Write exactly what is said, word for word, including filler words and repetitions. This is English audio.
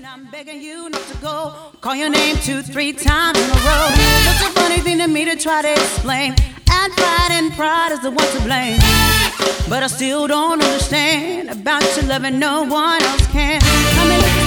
I'm begging you not to go. Call your name two, three times in a row. Such a funny thing to me to try to explain. And pride and pride is the one to blame. But I still don't understand about your love and no one else can. Come and